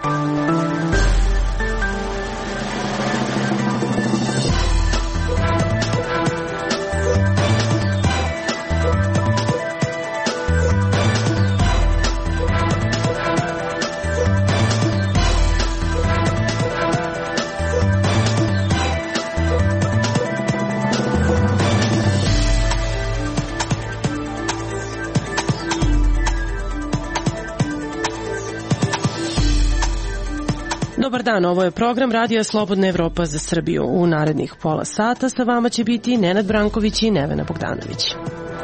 Dobar dan, ovo je program Radija Slobodna Evropa za Srbiju. U narednih pola sata sa vama će biti Nenad Branković i Nevena Bogdanović.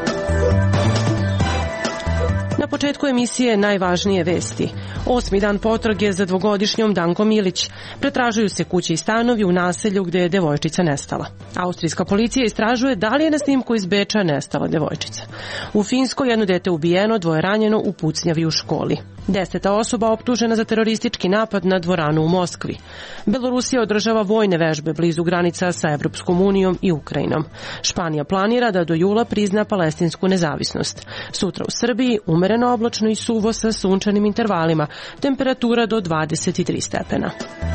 Na početku emisije najvažnije vesti. 8. dan potrage za dvogodišnjom Dankom Ilić. Pretražuju se kuće i stanovi u naselju gde je devojčica nestala. Austrijska policija istražuje da li je na snimku iz Beča nestala devojčica. U Finskoj 1 dete ubijeno, 2 ranjeno u pucnjavi u školi. 10 osoba optužena za teroristički napad na dvoranu u Moskvi. Belorusija održava vojne vežbe blizu granica sa Evropskom unijom i Ukrajinom. Španija planira da do jula prizna palestinsku nezavisnost. Sutra u Srbiji umereno oblačno i suvo sa sunčanim intervalima. Temperatura do 23 stepena.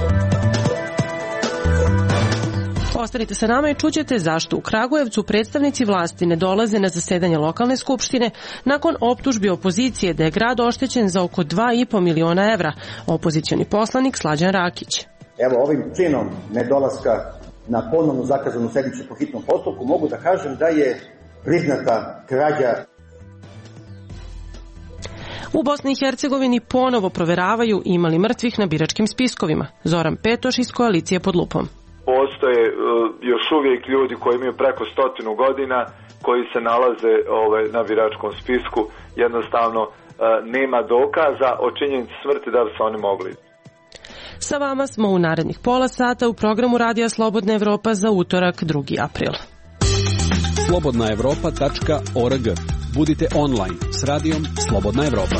Ostanite sa nama i čućete zašto u Kragujevcu predstavnici vlasti ne dolaze na zasedanje lokalne skupštine nakon optužbi opozicije da je grad oštećen za oko 2,5 miliona evra. Opozicioni poslanik Slađan Rakić. Evo, ovim činom nedolaska na ponovnu zakazanu sednicu po hitnom postupku mogu da kažem da je priznata krađa. U Bosni i Hercegovini ponovo proveravaju ima li mrtvih na biračkim spiskovima. Zoran Petoš iz koalicije Pod lupom. Postoje još uvijek ljudi koji imaju preko 100 godina koji se nalaze na biračkom spisku. Jednostavno nema dokaza o činjenici smrti da bi se oni mogli. Sa vama smo u narednih pola sata u programu Radija Slobodna Evropa za utorak 2. april. slobodnaevropa.org. Budite online s radijom Slobodna Evropa.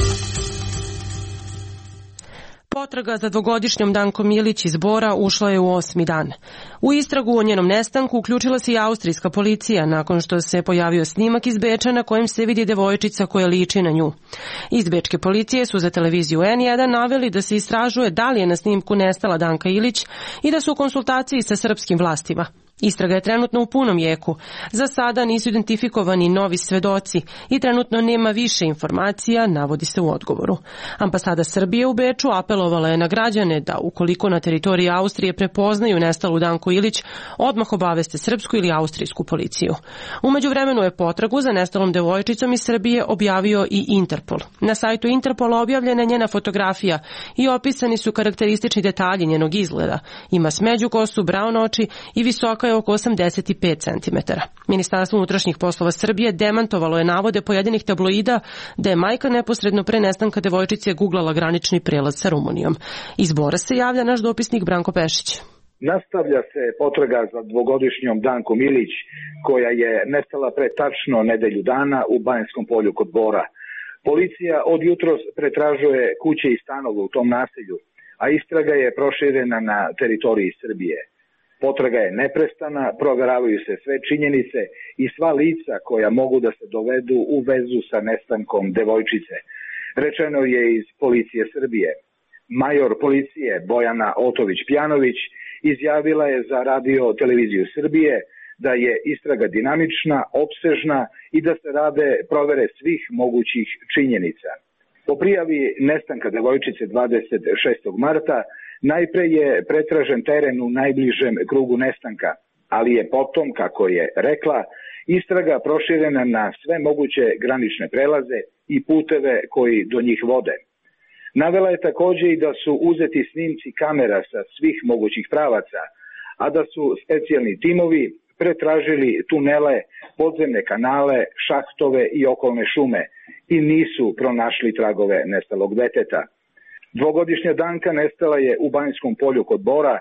Potraga za dvogodišnjom Dankom Ilić iz Bora ušla je u 8. dan. U istragu o njenom nestanku uključila se i austrijska policija nakon što se pojavio snimak iz Beča na kojem se vidi devojčica koja liči na nju. Iz bečke policije su za televiziju N1 naveli da se istražuje da li je na snimku nestala Danka Ilić i da su u konsultaciji sa srpskim vlastima. Istraga je trenutno u punom jeku. Za sada nisu identifikovani novi svedoci i trenutno nema više informacija, navodi se u odgovoru. Ambasada Srbije u Beču apelovala je na građane da ukoliko na teritoriji Austrije prepoznaju nestalu Danku Ilić, odmah obaveste srpsku ili austrijsku policiju. U međuvremenu je potragu za nestalom devojčicom iz Srbije objavio i Interpol. Na sajtu Interpola objavljena je njena fotografija i opisani su karakteristični detalji njenog izgleda. Ima smeđu kosu, braun oči i visoka je oko 85 cm. Ministarstvo unutrašnjih poslova Srbije demantovalo je navode pojedinih tabloida da je majka neposredno pre nestanka devojčice guglala granični prelaz sa Rumunijom. Iz Bora se javlja naš dopisnik Branko Pešić. Nastavlja se potraga za dvogodišnjom Dankom Ilić, koja je nestala pre tačno nedelju dana u Banjskom polju kod Bora. Policija od jutros pretražuje kuće i stanove u tom naselju, a istraga je proširena na teritoriji Srbije. Potraga je neprestana, proveravaju se sve činjenice i sva lica koja mogu da se dovedu u vezu sa nestankom devojčice. Rečeno je iz policije Srbije. Major policije Bojana Otović-Pjanović izjavila je za Radio televiziju Srbije da je istraga dinamična, opsežna i da se rade provere svih mogućih činjenica. Po prijavi nestanka devojčice 26. marta najpre je pretražen teren u najbližem krugu nestanka, ali je potom, kako je rekla, istraga proširena na sve moguće granične prelaze i puteve koji do njih vode. Navela je takođe i da su uzeti snimci kamera sa svih mogućih pravaca, a da su specijalni timovi pretražili tunele, podzemne kanale, šahtove i okolne šume i nisu pronašli tragove nestalog deteta. Dvogodišnja Danka nestala je u Banjskom polju kod Bora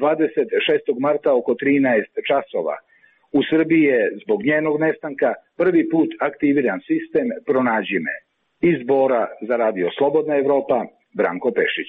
26. marta oko 13 časova. U Srbiji je zbog njenog nestanka prvi put aktiviran sistem Pronađi me. Iz Bora za Radio Slobodna Evropa, Branko Pešić.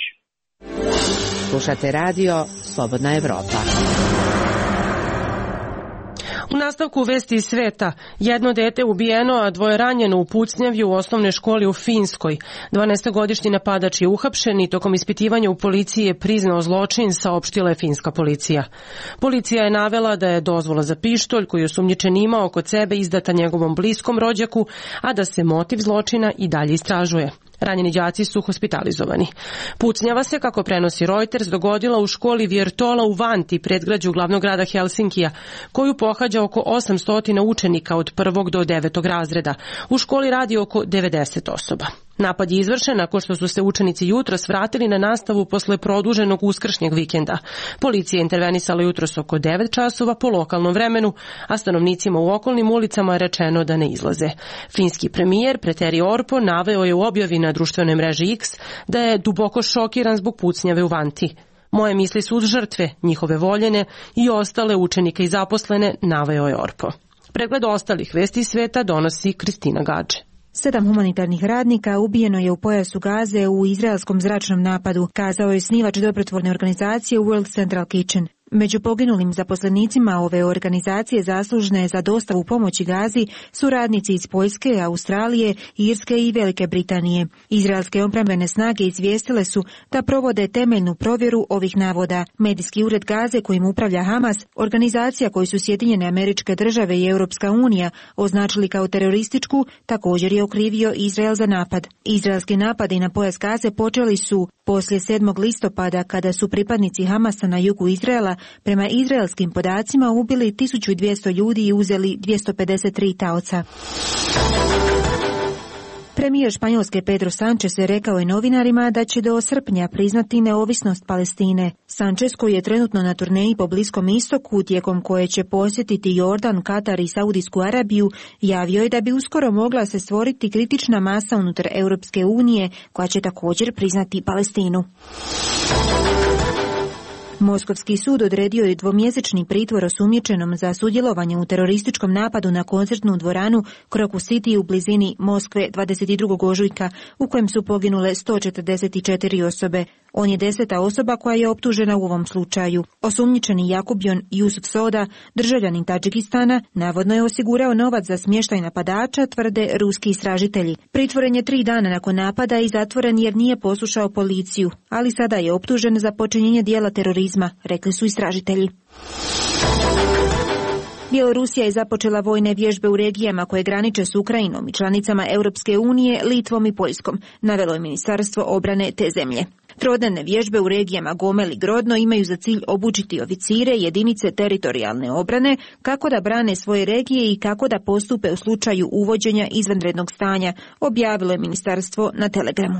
Slušate Radio Slobodna Evropa. U nastavku vesti iz sveta, jedno dete ubijeno, a dvoje ranjeno u pucnjavi u osnovnoj školi u Finskoj. 12-godišnji napadač je uhapšen i tokom ispitivanja u policiji je priznao zločin, saopštila je finska policija. Policija je navela da je dozvola za pištolj koju osumnjičen imao kod sebe izdata njegovom bliskom rođaku, a da se motiv zločina i dalje istražuje. Ranjeni đaci su hospitalizovani. Pucnjava se, kako prenosi Reuters, dogodila u školi Viertola u Vanti, predgrađu glavnog grada Helsinkija, koju pohađa oko 800 učenika od 1. do 9. razreda. U školi radi oko 90 osoba. Napad je izvršen nakon što su se učenici jutros vratili na nastavu posle produženog uskršnjeg vikenda. Policija je intervenisala jutros oko 9 časova po lokalnom vremenu, a stanovnicima u okolnim ulicama je rečeno da ne izlaze. Finski premijer Petteri Orpo naveo je u objavi na društvenoj mreži X da je duboko šokiran zbog pucnjave u Vanti. Moje misli su uz žrtve, njihove voljene i ostale učenike i zaposlene, naveo je Orpo. Pregled ostalih vesti iz sveta donosi Kristina Gađe. 7 humanitarnih radnika ubijeno je u pojasu Gaze u izraelskom zračnom napadu, kazao je osnivač dobrotvorne organizacije World Central Kitchen. Među poginulim zaposlenicima ove organizacije zaslužne za dostavu pomoći Gazi su radnici iz Poljske, Australije, Irske i Velike Britanije. Izraelske obrambene snage izvijestile su da provode temeljnu provjeru ovih navoda. Medijski ured Gaze kojim upravlja Hamas, organizacija koju su Sjedinjene Američke Države i Europska unija označili kao terorističku, također je okrivio Izrael za napad. Izraelski napadi na pojas Gaze počeli su poslije 7. listopada kada su pripadnici Hamasa na jugu Izraela prema izraelskim podacima ubili 1200 ljudi i uzeli 253 taoca. Premijer Španjolske Pedro Sánchez rekao je novinarima da će do srpnja priznati neovisnost Palestine. Sánchez, koji je trenutno na turneji po Bliskom istoku, tijekom koje će posjetiti Jordan, Katar i Saudijsku Arabiju, javio je da bi uskoro mogla se stvoriti kritična masa unutar Europske unije koja će također priznati Palestinu. Moskovski sud odredio je 2-mjesečni pritvor osumnjičenom za sudjelovanje u terorističkom napadu na koncertnu dvoranu Crocus City u blizini Moskve 22. ožujka, u kojem su poginule 144 osobe. On je 10. osoba koja je optužena u ovom slučaju. Osumnjičeni Jakubjon Jusuf Soda, državljanin Tadžikistana, navodno je osigurao novac za smještaj napadača, tvrde ruski istražitelji. Pritvoren je 3 dana nakon napada i zatvoren jer nije poslušao policiju, ali sada je optužen za počinjenje dijela terorizma, rekli su istražitelji. Bjelorusija je započela vojne vježbe u regijama koje graniče s Ukrajinom i članicama Europske unije, Litvom i Poljskom, navelo je Ministarstvo obrane te zemlje. Trodnevne vježbe u regijama Gomel i Grodno imaju za cilj obučiti oficire jedinice teritorijalne obrane kako da brane svoje regije i kako da postupe u slučaju uvođenja izvanrednog stanja, objavilo je ministarstvo na Telegramu.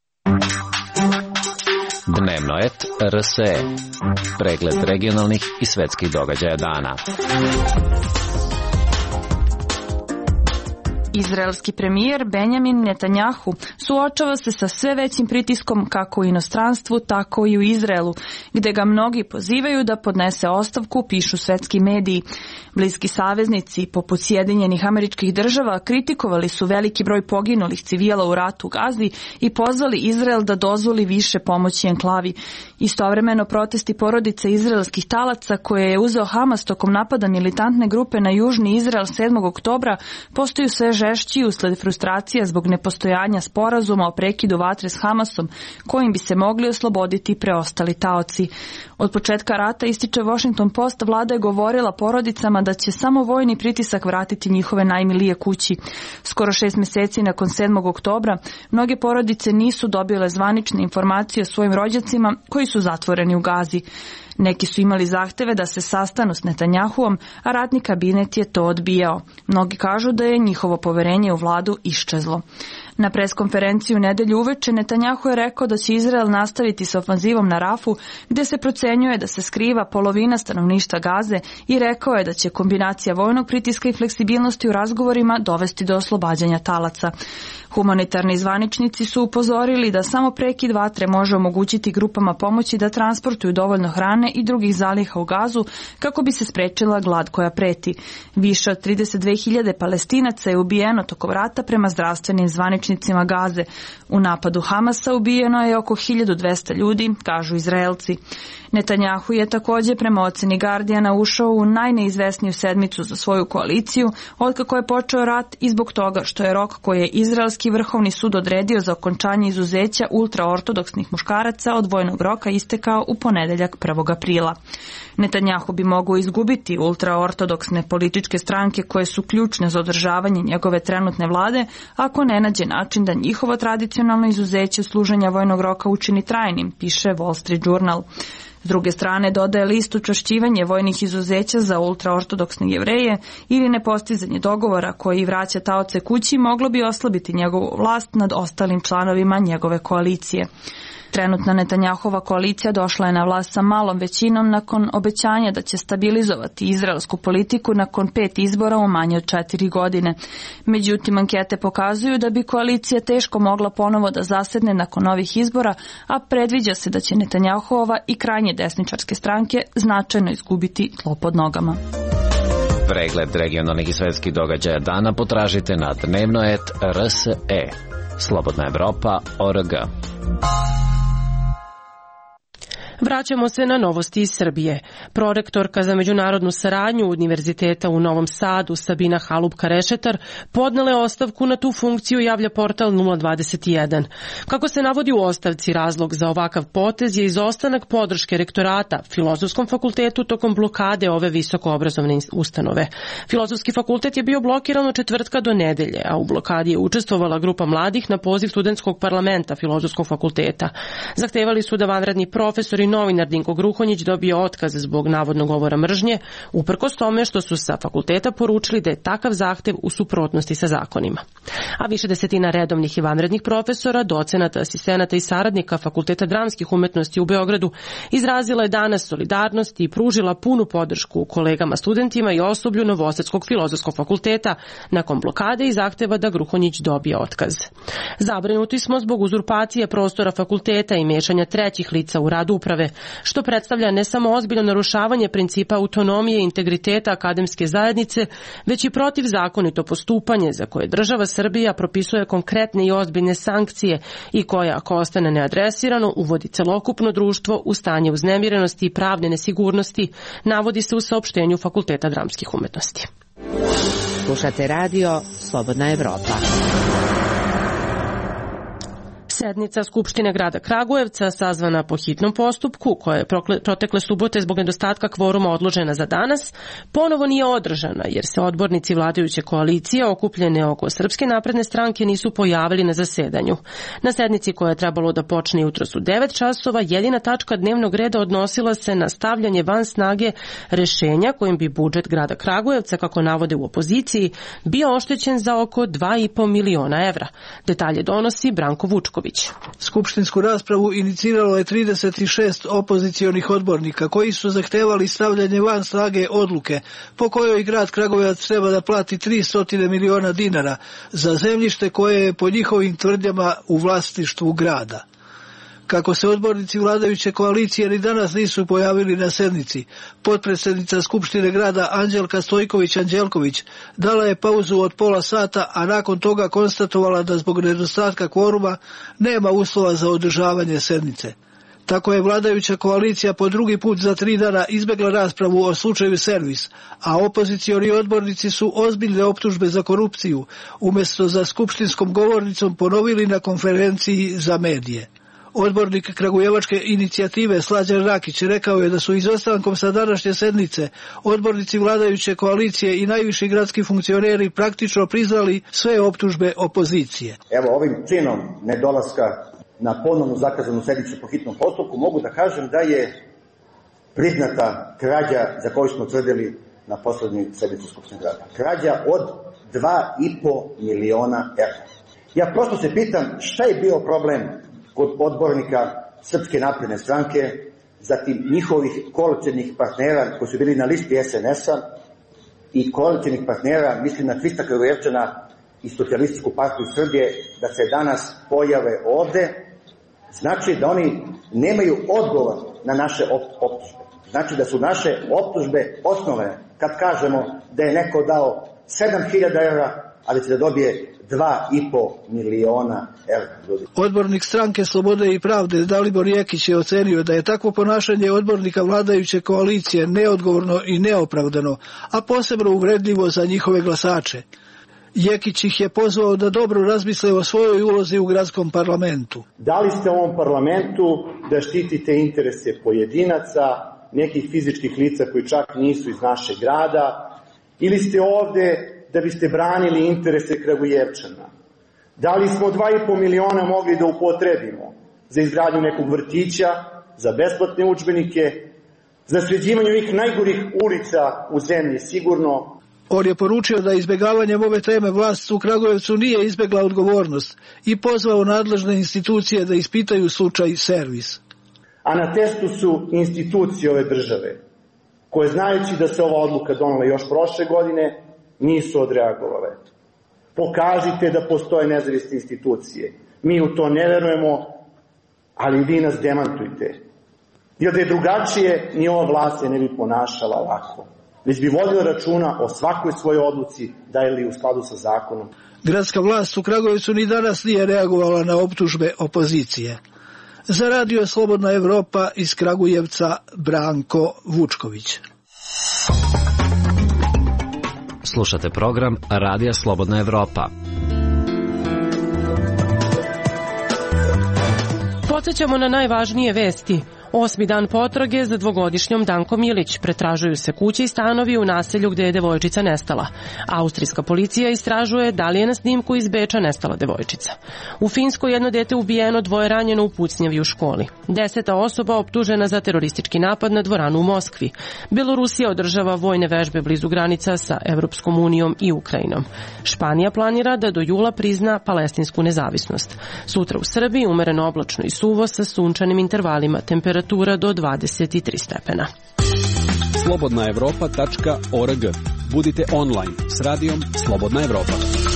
Dnevno et RSE. Pregled regionalnih i svetskih događaja dana. Izraelski premijer Benjamin Netanjahu suočava se sa sve većim pritiskom kako u inostranstvu, tako i u Izraelu, gde ga mnogi pozivaju da podnese ostavku, pišu svetski mediji. Bliski saveznici, poput Sjedinjenih Američkih Država, kritikovali su veliki broj poginulih civila u ratu u Gazi i pozvali Izrael da dozvoli više pomoći enklavi. Istovremeno protesti porodice izraelskih talaca koje je uzeo Hamas tokom napada militantne grupe na južni Izrael 7. oktobra postaju sve žešći usled frustracija zbog nepostojanja sporazuma o prekidu vatre s Hamasom, kojim bi se mogli osloboditi preostali taoci. Od početka rata, ističe Washington Post, vlada je govorila porodicama da će samo vojni pritisak vratiti njihove najmilije kući. Skoro 6 mjeseci nakon 7. oktobra, mnoge porodice nisu dobile zvanične informacije o svojim rođacima koji su zatvoreni u Gazi. Neki su imali zahteve da se sastanu s Netanjahuom, a ratni kabinet je to odbijao. Mnogi kažu da je njihovo poverenje u vladu iščezlo. Na preskonferenciju u nedjelju uveče Netanjahu je rekao da će Izrael nastaviti s ofanzivom na Rafu, gdje se procenjuje da se skriva polovina stanovništva Gaze, i rekao je da će kombinacija vojnog pritiska i fleksibilnosti u razgovorima dovesti do oslobađanja talaca. Humanitarni zvaničnici su upozorili da samo prekid vatre može omogućiti grupama pomoći da transportuju dovoljno hrane i drugih zaliha u Gazu kako bi se sprečila glad koja preti. Više od 32.000 Palestinaca je ubijeno tokom rata prema zdravstvenim zvaničnicima beskućnicima Gaze. U napadu Hamasa ubijeno je oko 1200 ljudi, kažu Izraelci. Netanjahu je također prema oceni Guardiana ušao u najneizvesniju sedmicu za svoju koaliciju otkako je počeo rat i zbog toga što je rok koji je Izraelski vrhovni sud odredio za okončanje izuzeća ultraortodoksnih muškaraca od vojnog roka istekao u ponedeljak 1. aprila. Netanjahu bi mogao izgubiti ultraortodoksne političke stranke koje su ključne za održavanje njegove trenutne vlade ako ne nađe način da njihovo tradicionalno izuzeće služenja vojnog roka učini trajnim, piše Wall Street Journal. S druge strane, dodaje list učvršćivanje vojnih izuzeća za ultraortodoksne Jevreje ili nepostizanje dogovora koji vraća taoce kući moglo bi oslabiti njegovu vlast nad ostalim članovima njegove koalicije. Trenutna Netanjahova koalicija došla je na vlast sa malom većinom nakon obećanja da će stabilizovati izraelsku politiku nakon 5 izbora u manje od 4 godine. Međutim, ankete pokazuju da bi koalicija teško mogla ponovo da zasedne nakon ovih izbora, a predviđa se da će Netanjahova i krajnje desničarske stranke značajno izgubiti tlo pod nogama. Pregled regionalnih i svetskih događaja dana potražite na dnevnoet.rse. Slobodna Evropa.org. Vraćamo se na novosti iz Srbije. Prorektorka za međunarodnu saradnju Univerziteta u Novom Sadu, Sabina Halupka-Rešetar, podnela je ostavku na tu funkciju, javlja portal 021. Kako se navodi u ostavci, razlog za ovakav potez je izostanak podrške rektorata Filozofskom fakultetu tokom blokade ove visokoobrazovne ustanove. Filozofski fakultet je bio blokiran od četvrtka do nedelje, a u blokadi je učestvovala grupa mladih na poziv studentskog parlamenta Filozofskog fakulteta. Zahtevali su da vanredni profesori novinar Dinko Gruhonjić dobio otkaz zbog navodnog govora mržnje, uprkos tome što su sa fakulteta poručili da je takav zahtev u suprotnosti sa zakonima. A više desetina redovnih i vanrednih profesora, docenata, asistenata i saradnika Fakulteta dramskih umetnosti u Beogradu izrazila je danas solidarnost i pružila punu podršku kolegama studentima i osoblju Novosadskog filozofskog fakulteta nakon blokade i zahteva da Gruhonjić dobije otkaz. Zabrinuti smo zbog uzurpacije prostora fakulteta i mešanja trećih lica u rad uprave, što predstavlja ne samo ozbiljno narušavanje principa autonomije i integriteta akademske zajednice, već i protivzakonito postupanje za koje država Srbija propisuje konkretne i ozbiljne sankcije i koja, ako ostane neadresirano, uvodi celokupno društvo u stanje uznemirenosti i pravne nesigurnosti, navodi se u saopštenju Fakulteta dramskih umetnosti. Slušate radio Slobodna Evropa. Sednica Skupštine grada Kragujevca, sazvana po hitnom postupku, koja je protekle subote zbog nedostatka kvoruma odložena za danas, ponovo nije održana, jer se odbornici vladajuće koalicije okupljene oko Srpske napredne stranke nisu pojavili na zasedanju. Na sednici koja je trebalo da počne jutros u 9 časova, jedina tačka dnevnog reda odnosila se na stavljanje van snage rešenja kojim bi budžet grada Kragujevca, kako navode u opoziciji, bio oštećen za oko 2,5 miliona evra. Detalje donosi Branko Vučković. Skupštinsku raspravu iniciralo je 36 opozicionih odbornika koji su zahtevali stavljanje van snage odluke po kojoj grad Kragujevac treba da plati 300 miliona dinara za zemljište koje je po njihovim tvrdnjama u vlasništvu grada. Kako se odbornici vladajuće koalicije ni danas nisu pojavili na sednici, potpredsjednica Skupštine grada Anđelka Stojković-Anđelković dala je pauzu od pola sata, a nakon toga konstatovala da zbog nedostatka kvoruma nema uslova za održavanje sednice. Tako je vladajuća koalicija po drugi put za 3 dana izbegla raspravu o slučaju Servis, a opozicioni odbornici su ozbiljne optužbe za korupciju umjesto za skupštinskom govornicom ponovili na konferenciji za medije. Odbornik Kragujevačke inicijative Slađan Rakić rekao je da su izostankom sa današnje sednice odbornici vladajuće koalicije i najviši gradski funkcioneri praktično priznali sve optužbe opozicije. Evo, ovim činom nedolaska na ponovnu zakazanu sednicu po hitnom postupku mogu da kažem da je priznata krađa za koju smo tvrdili na poslednjoj sednici Skupštine grada. Krađa od 2,5 miliona evra. Ja prosto se pitam šta je bio problem kod odbornika Srpske napredne stranke, zatim njihovih koalicionih partnera koji su bili na listi SNS-a i koalicionih partnera, mislim na Hrista Kragujevčana i Socijalističku partiju Srbije, da se danas pojave ovde. Znači da oni nemaju odgovor na naše optužbe. Znači da su naše optužbe osnovane kad kažemo da je neko dao 7.000 evra ali će da dobije 2,5 miliona evra. Odbornik Stranke Slobode i pravde Dalibor Jekić je ocenio da je takvo ponašanje odbornika vladajuće koalicije neodgovorno i neopravdano, a posebno uvredljivo za njihove glasače. Jekić ih je pozvao da dobro razmisle o svojoj ulozi u gradskom parlamentu. Da li ste u ovom parlamentu da štitite interese pojedinaca, nekih fizičkih lica koji čak nisu iz našeg grada, ili ste ovde da biste branili interese Kragujevčana? Da li smo 2,5 miliona mogli da upotrebimo za izgradnju nekog vrtića, za besplatne udžbenike, za sređivanje ovih najgorih ulica u zemlji, sigurno? On je poručio da izbegavanjem ove teme vlast u Kragujevcu nije izbegla odgovornost i pozvao nadležne institucije da ispitaju slučaj Servis. A na testu su institucije ove države, koje znajući da se ova odluka donela još prošle godine, nisu odreagovale. Pokažite da postoje nezavisne institucije. Mi u to ne verujemo, ali vi nas demantujte. Jer da je drugačije, ni ova vlast se ne bi ponašala ovako, već bi vodila računa o svakoj svojoj odluci, da je li u skladu sa zakonom. Gradska vlast u Kragujevcu ni danas nije reagovala na optužbe opozicije. Za Radio Slobodna Evropa iz Kragujevca Branko Vučković. Slušate program Radija Slobodna Evropa. Podsećamo na najvažnije vesti. 8. dan potrage za dvogodišnjom Dankom Milić. Pretražuju se kuće i stanovi u naselju gde je devojčica nestala. Austrijska policija istražuje da li je na snimku iz Beča nestala devojčica. U Finskoj jedno dete ubijeno, 2 ranjeno u pucnjavi u školi. 10 osoba optužena za teroristički napad na dvoranu u Moskvi. Belorusija održava vojne vežbe blizu granica sa Evropskom unijom i Ukrajinom. Španija planira da do jula prizna palestinsku nezavisnost. Sutra u Srbiji umereno oblačno i suvo sa sunčanim intervalima, temperatura do 23 stepena. slobodnaevropa.org. Budite online s radijom Slobodna Evropa.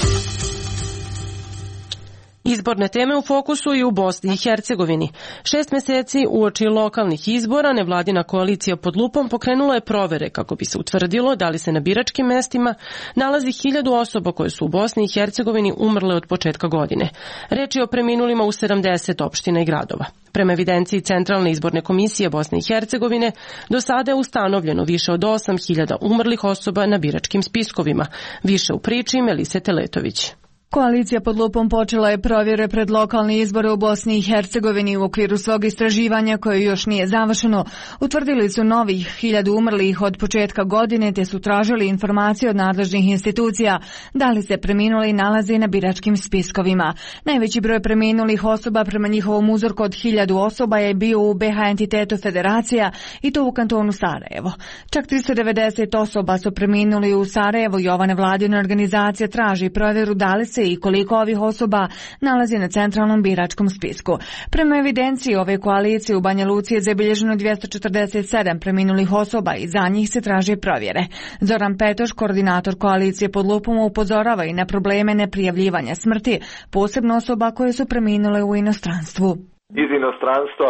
Izborne teme u fokusu i u Bosni i Hercegovini. 6 meseci uoči lokalnih izbora nevladina koalicija pod lupom pokrenula je provere kako bi se utvrdilo da li se na biračkim mestima nalazi 1000 osoba koje su u Bosni i Hercegovini umrle od početka godine. Reč je o preminulima u 70 opština i gradova. Prema evidenciji Centralne izborne komisije Bosne i Hercegovine, do sada je ustanovljeno više od 8000 umrlih osoba na biračkim spiskovima. Više u priči Melise Teletović. Koalicija pod lupom počela je provjere pred lokalne izbore u Bosni i Hercegovini u okviru svog istraživanja koje još nije završeno. Utvrdili su novih 1000 umrlih od početka godine te su tražili informacije od nadležnih institucija da li se preminuli nalazi na biračkim spiskovima. Najveći broj preminulih osoba prema njihovom uzorku od 1000 osoba je bio u BH entitetu Federacija i to u kantonu Sarajevo. Čak 390 osoba su preminuli u Sarajevu i ova nevladina organizacija traži provjeru da li se i koliko ovih osoba nalazi na centralnom biračkom spisku. Prema evidenciji ove koalicije u Banja Luci je zabilježeno 247 preminulih osoba i za njih se traži provjere. Zoran Petoš, koordinator koalicije pod lupom, upozorava i na probleme neprijavljivanja smrti, posebno osoba koje su preminule u inostranstvu. Iz inostranstva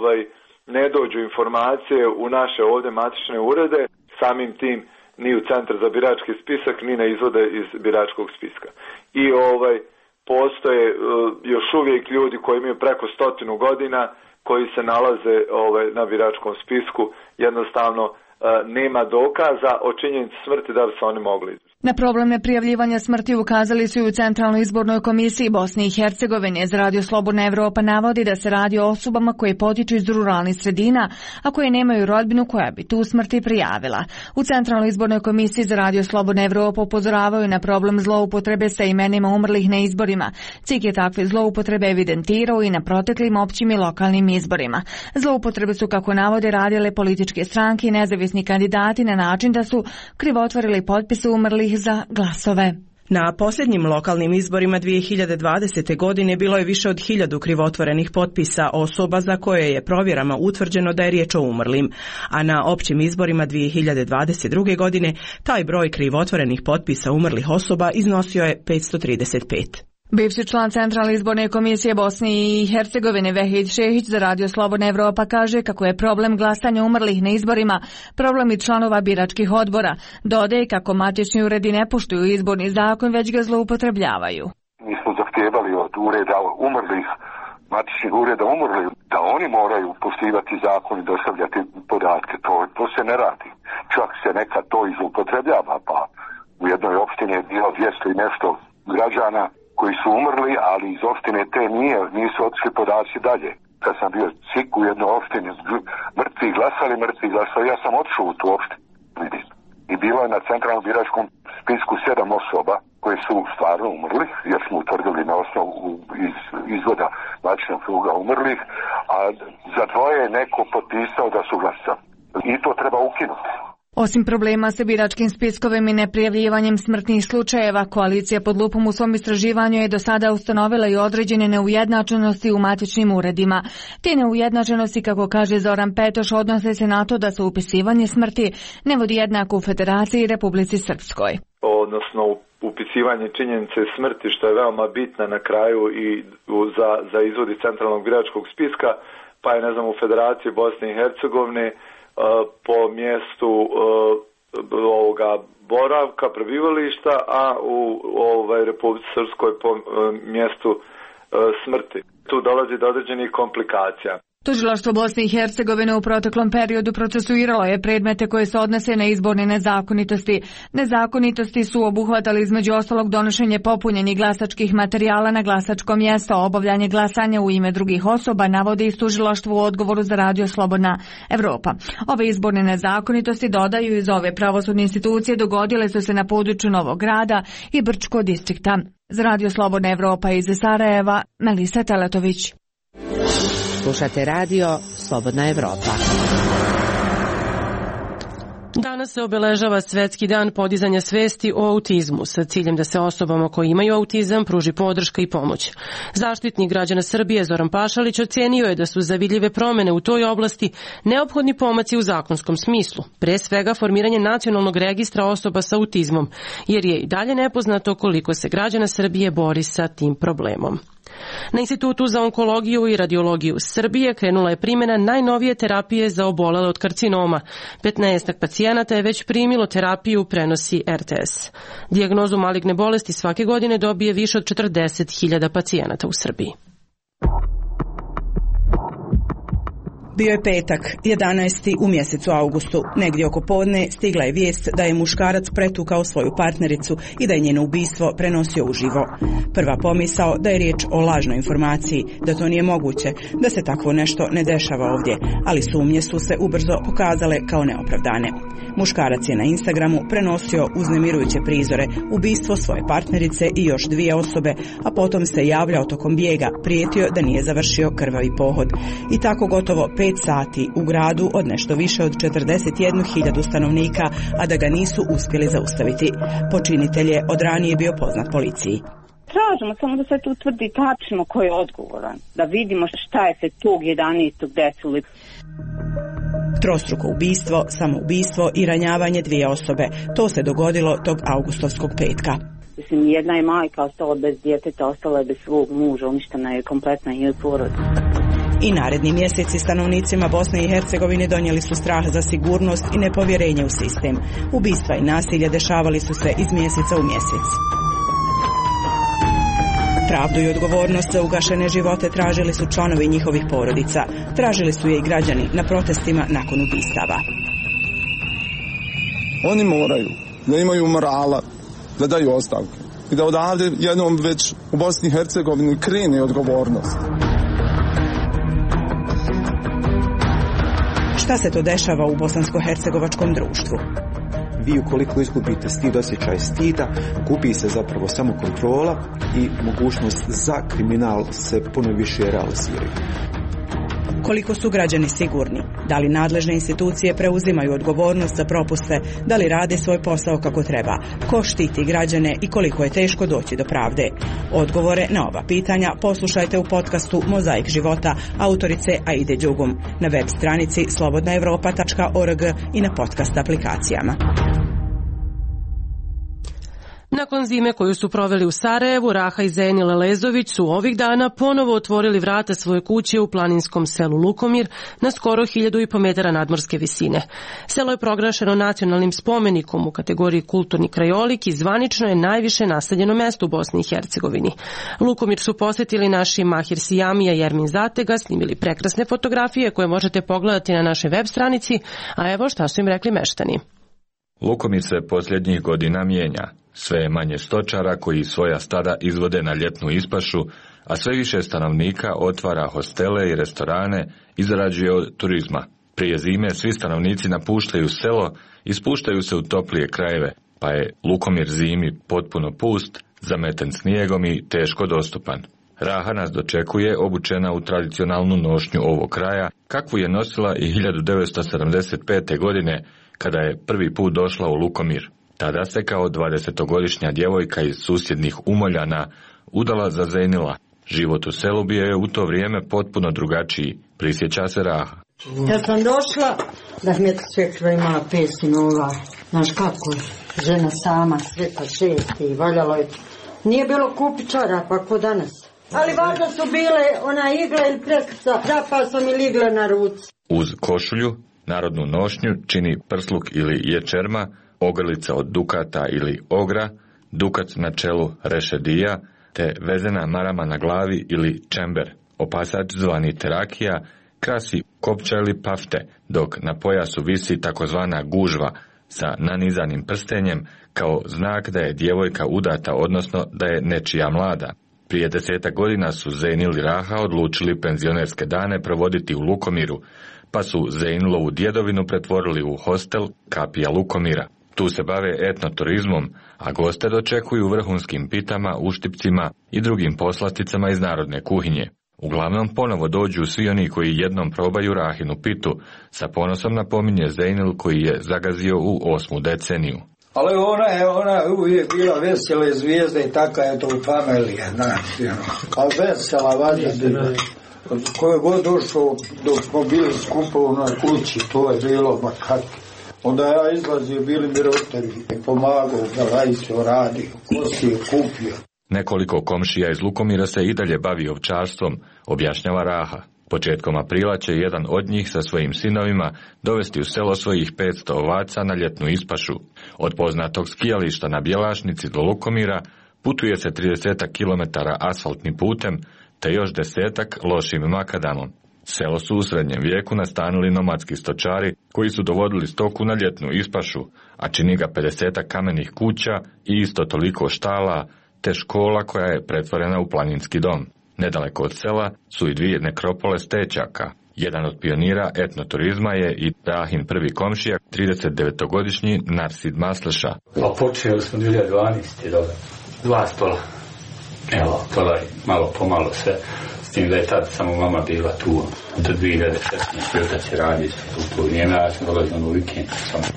ne dođu informacije u naše ovdje matične urede, samim tim ni u centar za birački spisak, ni na izvode iz biračkog spiska. I postoje još uvijek ljudi koji imaju preko 100 godina, koji se nalaze na biračkom spisku, jednostavno nema dokaza o činjenici smrti da bi se oni mogli izvršiti. Na problem neprijavljivanja smrti ukazali su i u Centralnoj izbornoj komisiji Bosne i Hercegovine. Za Radio Slobodna Evropa navodi da se radi o osobama koje potiču iz ruralnih sredina, a koje nemaju rodbinu koja bi tu smrti prijavila. U Centralnoj izbornoj komisiji za Radio Slobodna Evropa upozoravaju na problem zloupotrebe sa imenima umrlih na izborima. CIK je takve zloupotrebe evidentirao i na proteklim općim i lokalnim izborima. Zloupotrebe su, kako navode, radile političke stranke i nezavisni kandidati na način da su krivotvorili potpise umrlih za glasove. Na posljednjim lokalnim izborima 2020. godine bilo je više od 1000 krivotvorenih potpisa osoba za koje je provjerama utvrđeno da je riječ o umrlim, a na općim izborima 2022. godine taj broj krivotvorenih potpisa umrlih osoba iznosio je 535. Bivši član Centralne izborne komisije Bosne i Hercegovine Vehid Šehić za Radio Slobodna Evropa kaže kako je problem glasanja umrlih na izborima problem i članova biračkih odbora. Dodaje kako matični uredi ne poštuju izborni zakon, već ga zloupotrebljavaju. Mi smo zahtijevali od ureda umrlih, matičnih ureda umrlih, da oni moraju poštivati zakon i dostavljati podatke. To se ne radi. Čak se nekad to i zloupotrebljava, pa u jednoj opštini je bilo 200 i nešto građana koji su umrli, ali iz opštine te nisu otišli podaci dalje. Kad sam bio cik u jednoj opštini, mrtvi glasali, ja sam otišao u tu opštinu. I bilo je na centralnom biračkom spisku 7 osoba koje su stvarno umrli, jer smo utvrdili na osnovu izvoda matičnog kruga umrlih, a za dvoje je neko potpisao da su glasali. I to treba ukinuti. Osim problema sa biračkim spiskovima i neprijavljivanjem smrtnih slučajeva, koalicija pod lupom u svom istraživanju je do sada ustanovila i određene neujednačenosti u matičnim uredima. Te neujednačenosti, kako kaže Zoran Petoš, odnose se na to da se upisivanje smrti ne vodi jednako u Federaciji i Republici Srpskoj. Odnosno upisivanje činjenice smrti, što je veoma bitna na kraju i za izvodi centralnog biračkog spiska, pa je u Federaciji Bosne i Hercegovine po mjestu ovoga boravka, prebivališta, a u Republici Srpskoj po mjestu smrti. Tu dolazi do određenih komplikacija. Tužilaštvo Bosne i Hercegovine u proteklom periodu procesuiralo je predmete koje se odnose na izborne nezakonitosti. Nezakonitosti su obuhvatali između ostalog donošenje popunjenih glasačkih materijala na glasačko mjesto, obavljanje glasanja u ime drugih osoba, navode iz tužilaštva u odgovoru za Radio Slobodna Evropa. Ove izborne nezakonitosti, dodaju iz ove pravosudne institucije, dogodile su se na području Novog Grada i Brčko distrikta. Za Radio Slobodna Evropa iz Sarajeva, Melisa Teletović. Slušate Radio Slobodna Evropa. Danas se obeležava Svetski dan podizanja svesti o autizmu sa ciljem da se osobama koji imaju autizam pruži podrška i pomoć. Zaštitnik građana Srbije Zoran Pašalić ocenio je da su za vidljive promene u toj oblasti neophodni pomaci u zakonskom smislu, pre svega formiranje nacionalnog registra osoba sa autizmom, jer je i dalje nepoznato koliko se građana Srbije bori sa tim problemom. Na Institutu za onkologiju i radiologiju Srbije krenula je primjena najnovije terapije za obolele od karcinoma. 15 pacijenata je već primilo terapiju, prenosi RTS. Dijagnozu maligne bolesti svake godine dobije više od 40.000 pacijenata u Srbiji. Bio je petak, 11. u mjesecu augustu. Negdje oko podne stigla je vijest da je muškarac pretukao svoju partnericu i da je njeno ubistvo prenosio uživo. Prva pomisao da je riječ o lažnoj informaciji, da to nije moguće, da se takvo nešto ne dešava ovdje, ali sumnje su se ubrzo pokazale kao neopravdane. Muškarac je na Instagramu prenosio uznemirujuće prizore, ubistvo svoje partnerice i još 2 osobe, a potom se javljao tokom bijega, prijetio da nije završio krvavi pohod. I tako gotovo 5 sati u gradu od nešto više od 41.000 stanovnika, a da ga nisu uspjeli zaustaviti. Počinitelj je od ranije bio poznat policiji. Tražimo samo da se tu utvrdi tačno ko je odgovoran, da vidimo šta je se tog 11. desilo. Trostruko ubistvo, samoubistvo i ranjavanje 2 osobe. To se dogodilo tog augustovskog petka. Mislim, jedna je majka ostala bez djeteta, ostala je bez svog muža, uništena je kompletna njoj porodica. I naredni mjeseci stanovnicima Bosne i Hercegovine donijeli su strah za sigurnost i nepovjerenje u sistem. Ubistva i nasilje dešavali su se iz mjeseca u mjesec. Pravdu i odgovornost za ugašene živote tražili su članovi njihovih porodica. Tražili su je i građani na protestima nakon ubistava. Oni moraju da imaju morala, da daju ostavke i da odavde jednom već u Bosni i Hercegovini krene odgovornost. Šta se to dešava u bosansko-hercegovačkom društvu? Vi ukoliko izgubite stid, osjećaj stida, gubi se zapravo samo kontrola i mogućnost za kriminal se puno više realiziraju. Koliko su građani sigurni? Da li nadležne institucije preuzimaju odgovornost za propuste? Da li rade svoj posao kako treba? Ko štiti građane i koliko je teško doći do pravde? Odgovore na ova pitanja poslušajte u podcastu Mozaik života autorice Aide Đugum na web stranici slobodnaevropa.org i na podcast aplikacijama. Nakon zime koju su proveli u Sarajevu, Raha i Zenil Elezović su ovih dana ponovo otvorili vrata svoje kuće u planinskom selu Lukomir na skoro 1500 metara nadmorske visine. Selo je proglašeno nacionalnim spomenikom u kategoriji kulturni krajolik i zvanično je najviše naseljeno mesto u Bosni i Hercegovini. Lukomir su posjetili naši Mahir Sijamija i Ermin Zatega, snimili prekrasne fotografije koje možete pogledati na našoj web stranici, a evo šta su im rekli meštani. Lukomir se posljednjih godina mijenja. Sve je manje stočara koji svoja stada izvode na ljetnu ispašu, a sve više stanovnika otvara hostele i restorane i zarađuje od turizma. Prije zime svi stanovnici napuštaju selo i spuštaju se u toplije krajeve, pa je Lukomir zimi potpuno pust, zameten snijegom i teško dostupan. Raha nas dočekuje obučena u tradicionalnu nošnju ovog kraja, kakvu je nosila i 1975. godine, kada je prvi put došla u Lukomir. Tada se kao 20-godišnja djevojka iz susjednih Umoljana udala za Zenila. Život u selu bio je u to vrijeme potpuno drugačiji, prisjeća se Raha. Kad sam došla, da mi je svekra imala 5 sinova, znaš kako je, žena sama, sveta 6 i valjalo je. Nije bilo kupi čarapa ko danas. Ali važno su bile ona igle ili prekrca, zapasom ili igle na ruci. Uz košulju, narodnu nošnju čini prsluk ili ječerma, ogrlica od dukata ili ogra, dukat na čelu rešedija, te vezena marama na glavi ili čember. Opasač zvani terakija krasi kopča ili pafte, dok na pojasu visi takozvana gužva sa nanizanim prstenjem kao znak da je djevojka udata, odnosno da je nečija mlada. Prije 10 godina su Zenil i Raha odlučili penzionerske dane provoditi u Lukomiru, pa su Zenilovu djedovinu pretvorili u hostel Kapija Lukomira. Tu se bave etnoturizmom, a goste dočekuju vrhunskim pitama, uštipcima i drugim poslasticama iz narodne kuhinje. Uglavnom ponovo dođu svi oni koji jednom probaju Rahinu pitu, sa ponosom napominje Zenil koji je zagazio u 8. deceniju. Ali ona je uvijek bila vesela zvijezda i taka je to familija, znači, ali vesela vađa bila. Koje god došao dok smo bili skupo na kući, to je bilo makak. Onda ja izlazio, bili mi roditelji, pomagao, galajcio, radio, kosio, kupio. Nekoliko komšija iz Lukomira se i dalje bavi ovčarstvom, objašnjava Raha. Početkom aprila će jedan od njih sa svojim sinovima dovesti u selo svojih 500 ovaca na ljetnu ispašu. Od poznatog skijališta na Bjelašnici do Lukomira putuje se 30 km asfaltnim putem, te još 10 lošim makadamom. Selo su u srednjem vijeku nastanili nomadski stočari koji su dovodili stoku na ljetnu ispašu, a čini ga 50 kamenih kuća i isto toliko štala, te škola koja je pretvorena u planinski dom. Nedaleko od sela su i 2 nekropole stečaka. Jedan od pionira etnoturizma je i Rahin prvi komšija, 39-godišnji Narsid Masleša. Pa počeli smo 2012. dobro. 2 stola. Evo, to je malo pomalo sve. S tim da je tad samo mama bila tu do 2016. Otac je radio u to vrijeme, ja sam dolazio na vikend.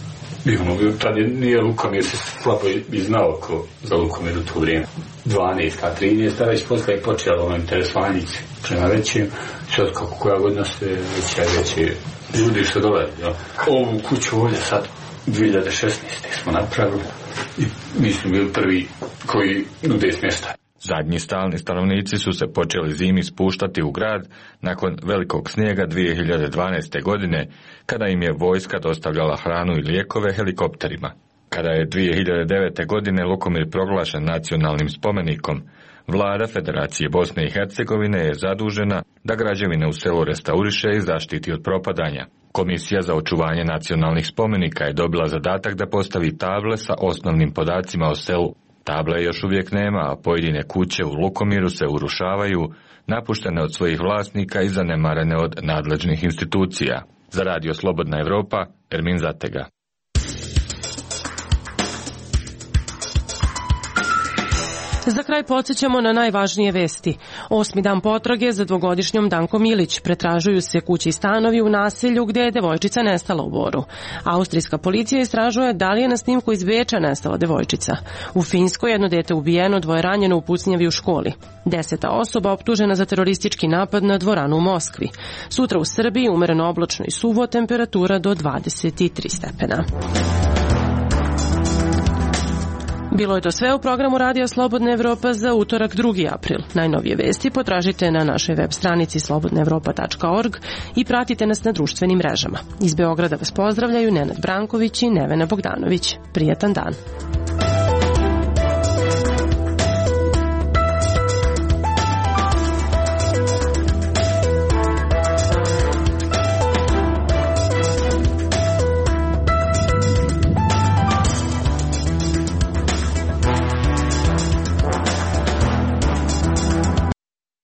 Tad nije Lukomir se slabo i znao ko za Lukomir u to vrijeme. 12, 13, tada već posle je počelo interesovanje prema većim, sad kako koja godina sve veće ljudi što dolazi. Ja. Ovu kuću ovdje sad 2016. smo napravili i mi smo bili prvi koji nude smještaj. Zadnji stalni stanovnici su se počeli zimi spuštati u grad nakon velikog snijega 2012. godine, kada im je vojska dostavljala hranu i lijekove helikopterima. Kada je 2009. godine Lukomir proglašen nacionalnim spomenikom, vlada Federacije Bosne i Hercegovine je zadužena da građevine u selu restauriše i zaštiti od propadanja. Komisija za očuvanje nacionalnih spomenika je dobila zadatak da postavi table sa osnovnim podacima o selu. Table još uvijek nema, a pojedine kuće u Lukomiru se urušavaju, napuštene od svojih vlasnika i zanemarene od nadležnih institucija. Za Radio Slobodna Evropa, Ermin Zatega. Za kraj podsjećamo na najvažnije vesti. 8. dan potrage za 2-godišnjom Dankom Milić. Pretražuju se kući i stanovi u naselju gdje je devojčica nestala u Boru. Austrijska policija istražuje da li je na snimku iz Beča nestala devojčica. U Finskoj 1 dete ubijeno, 2 ranjeno u pucnjavi u školi. 10 osoba optužena za teroristički napad na dvoranu u Moskvi. Sutra u Srbiji umereno oblačno i suvo, temperatura do 23 stepena. Bilo je to sve u programu Radija Slobodna Evropa za utorak 2. april. Najnovije vesti potražite na našoj web stranici slobodnaevropa.org i pratite nas na društvenim mrežama. Iz Beograda vas pozdravljaju Nenad Branković i Nevena Bogdanović. Prijatan dan.